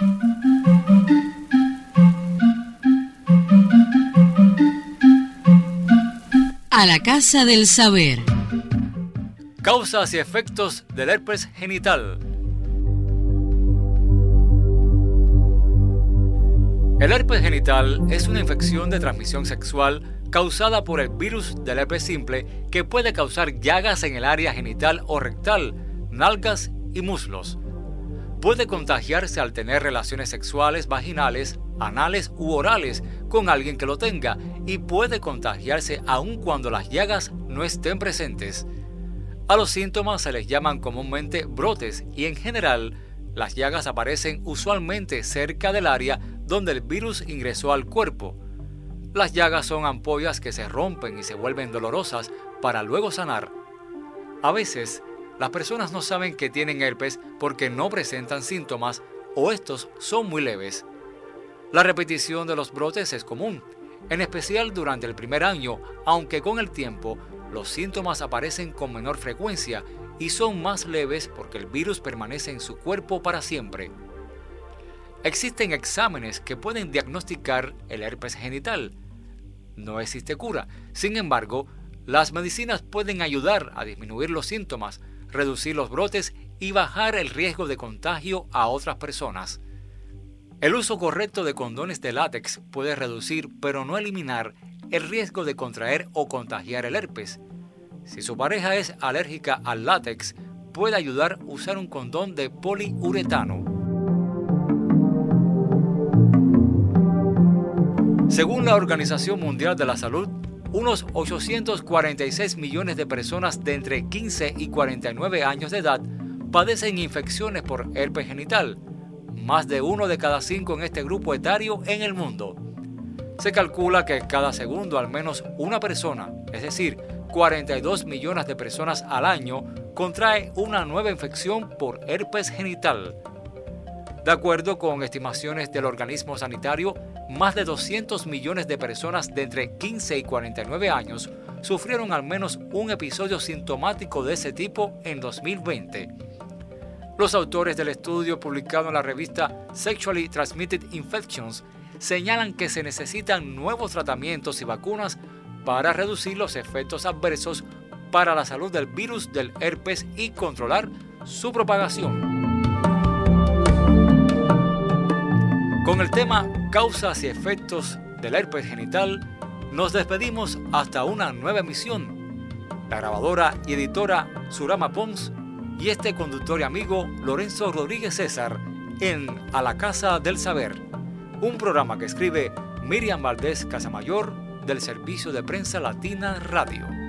A la Casa del Saber. Causas y efectos del herpes genital. El herpes genital es una infección de transmisión sexual causada por el virus del herpes simple que puede causar llagas en el área genital o rectal, nalgas y muslos. Puede contagiarse al tener relaciones sexuales vaginales, anales u orales con alguien que lo tenga y puede contagiarse aun cuando las llagas no estén presentes. A los síntomas se les llaman comúnmente brotes y en general las llagas aparecen usualmente cerca del área donde el virus ingresó al cuerpo. Las llagas son ampollas que se rompen y se vuelven dolorosas para luego sanar. A veces, las personas no saben que tienen herpes porque no presentan síntomas o estos son muy leves. La repetición de los brotes es común, en especial durante el primer año, aunque con el tiempo los síntomas aparecen con menor frecuencia y son más leves porque el virus permanece en su cuerpo para siempre. Existen exámenes que pueden diagnosticar el herpes genital. No existe cura, sin embargo, las medicinas pueden ayudar a disminuir los síntomas, reducir los brotes y bajar el riesgo de contagio a otras personas. El uso correcto de condones de látex puede reducir, pero no eliminar, el riesgo de contraer o contagiar el herpes. Si su pareja es alérgica al látex, puede ayudar a usar un condón de poliuretano. Según la Organización Mundial de la Salud, unos 846 millones de personas de entre 15 y 49 años de edad padecen infecciones por herpes genital, más de 1 de cada 5 en este grupo etario en el mundo. Se calcula que cada segundo al menos una persona, es decir, 42 millones de personas al año, contrae una nueva infección por herpes genital. De acuerdo con estimaciones del organismo sanitario, más de 200 millones de personas de entre 15 y 49 años sufrieron al menos un episodio sintomático de ese tipo en 2020. Los autores del estudio publicado en la revista Sexually Transmitted Infections señalan que se necesitan nuevos tratamientos y vacunas para reducir los efectos adversos para la salud del virus del herpes y controlar su propagación. Con el tema Causas y efectos del herpes genital, nos despedimos hasta una nueva emisión. La grabadora y editora Surama Pons y este conductor y amigo Lorenzo Rodríguez César en A la Casa del Saber, un programa que escribe Miriam Valdés Casamayor del Servicio de Prensa Latina Radio.